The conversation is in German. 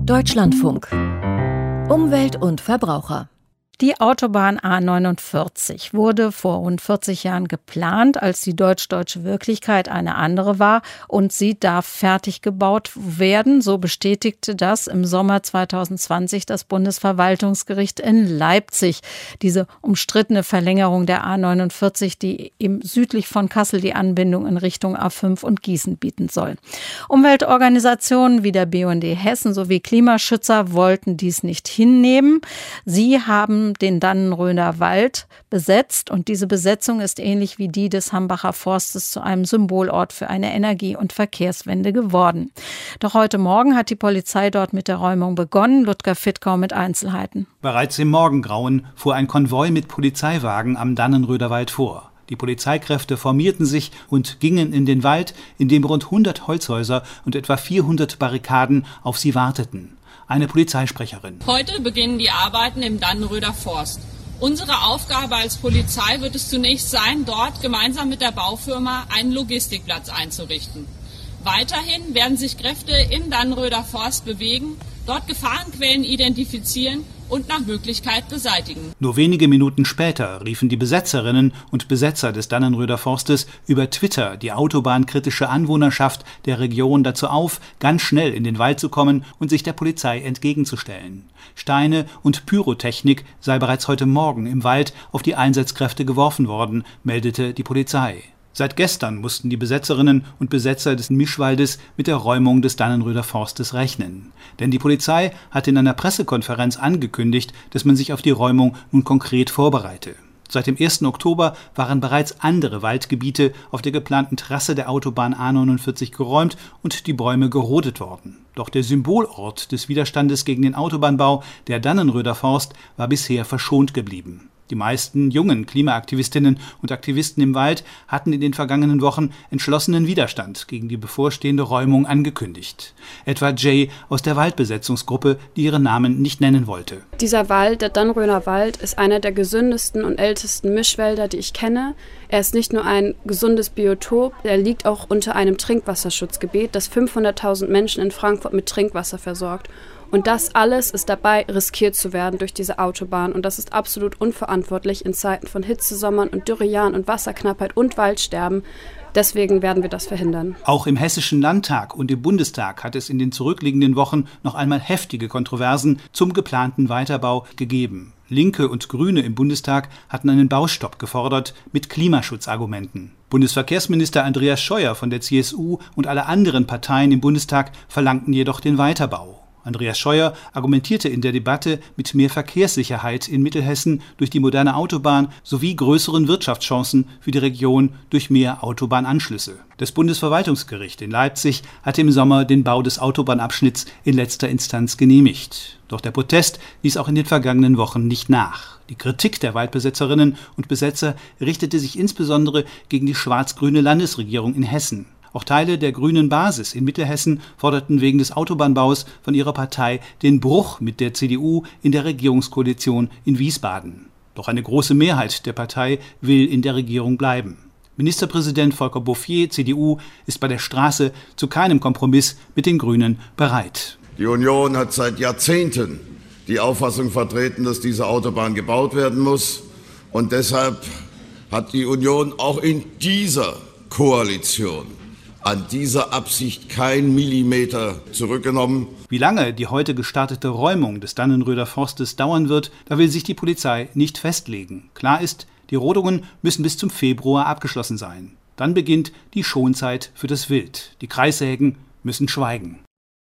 Deutschlandfunk. Umwelt und Verbraucher. Die Autobahn A49 wurde vor rund 40 Jahren geplant, als die deutsch-deutsche Wirklichkeit eine andere war, und sie darf fertig gebaut werden. So bestätigte das im Sommer 2020 das Bundesverwaltungsgericht in Leipzig. Diese umstrittene Verlängerung der A49, die eben südlich von Kassel die Anbindung in Richtung A5 und Gießen bieten soll. Umweltorganisationen wie der BUND Hessen sowie Klimaschützer wollten dies nicht hinnehmen. Sie haben den Dannenröder Wald besetzt, und diese Besetzung ist ähnlich wie die des Hambacher Forstes zu einem Symbolort für eine Energie- und Verkehrswende geworden. Doch heute Morgen hat die Polizei dort mit der Räumung begonnen. Ludger Fittkau mit Einzelheiten. Bereits im Morgengrauen fuhr ein Konvoi mit Polizeiwagen am Dannenröder Wald vor. Die Polizeikräfte formierten sich und gingen in den Wald, in dem rund 100 Holzhäuser und etwa 400 Barrikaden auf sie warteten. Eine Polizeisprecherin. Heute beginnen die Arbeiten im Dannenröder Forst. Unsere Aufgabe als Polizei wird es zunächst sein, dort gemeinsam mit der Baufirma einen Logistikplatz einzurichten. Weiterhin werden sich Kräfte im Dannenröder Forst bewegen, dort Gefahrenquellen identifizieren und nach Möglichkeit beseitigen. Nur wenige Minuten später riefen die Besetzerinnen und Besetzer des Dannenröder Forstes über Twitter die autobahnkritische Anwohnerschaft der Region dazu auf, ganz schnell in den Wald zu kommen und sich der Polizei entgegenzustellen. Steine und Pyrotechnik sei bereits heute Morgen im Wald auf die Einsatzkräfte geworfen worden, meldete die Polizei. Seit gestern mussten die Besetzerinnen und Besetzer des Mischwaldes mit der Räumung des Dannenröder Forstes rechnen. Denn die Polizei hatte in einer Pressekonferenz angekündigt, dass man sich auf die Räumung nun konkret vorbereite. Seit dem 1. Oktober waren bereits andere Waldgebiete auf der geplanten Trasse der Autobahn A49 geräumt und die Bäume gerodet worden. Doch der Symbolort des Widerstandes gegen den Autobahnbau, der Dannenröder Forst, war bisher verschont geblieben. Die meisten jungen Klimaaktivistinnen und Aktivisten im Wald hatten in den vergangenen Wochen entschlossenen Widerstand gegen die bevorstehende Räumung angekündigt. Etwa Jay aus der Waldbesetzungsgruppe, die ihren Namen nicht nennen wollte. Dieser Wald, der Dannenröder Wald, ist einer der gesündesten und ältesten Mischwälder, die ich kenne. Er ist nicht nur ein gesundes Biotop, er liegt auch unter einem Trinkwasserschutzgebiet, das 500.000 Menschen in Frankfurt mit Trinkwasser versorgt. Und das alles ist dabei, riskiert zu werden durch diese Autobahn. Und das ist absolut unverantwortlich in Zeiten von Hitzesommern und Dürrejahren und Wasserknappheit und Waldsterben. Deswegen werden wir das verhindern. Auch im Hessischen Landtag und im Bundestag hat es in den zurückliegenden Wochen noch einmal heftige Kontroversen zum geplanten Weiterbau gegeben. Linke und Grüne im Bundestag hatten einen Baustopp gefordert mit Klimaschutzargumenten. Bundesverkehrsminister Andreas Scheuer von der CSU und alle anderen Parteien im Bundestag verlangten jedoch den Weiterbau. Andreas Scheuer argumentierte in der Debatte mit mehr Verkehrssicherheit in Mittelhessen durch die moderne Autobahn sowie größeren Wirtschaftschancen für die Region durch mehr Autobahnanschlüsse. Das Bundesverwaltungsgericht in Leipzig hatte im Sommer den Bau des Autobahnabschnitts in letzter Instanz genehmigt. Doch der Protest ließ auch in den vergangenen Wochen nicht nach. Die Kritik der Waldbesetzerinnen und Besetzer richtete sich insbesondere gegen die schwarz-grüne Landesregierung in Hessen. Auch Teile der grünen Basis in Mittelhessen forderten wegen des Autobahnbaus von ihrer Partei den Bruch mit der CDU in der Regierungskoalition in Wiesbaden. Doch eine große Mehrheit der Partei will in der Regierung bleiben. Ministerpräsident Volker Bouffier, CDU, ist bei der Straße zu keinem Kompromiss mit den Grünen bereit. Die Union hat seit Jahrzehnten die Auffassung vertreten, dass diese Autobahn gebaut werden muss. Und deshalb hat die Union auch in dieser Koalition an dieser Absicht kein Millimeter zurückgenommen. Wie lange die heute gestartete Räumung des Dannenröder Forstes dauern wird, da will sich die Polizei nicht festlegen. Klar ist, die Rodungen müssen bis zum Februar abgeschlossen sein. Dann beginnt die Schonzeit für das Wild. Die Kreissägen müssen schweigen.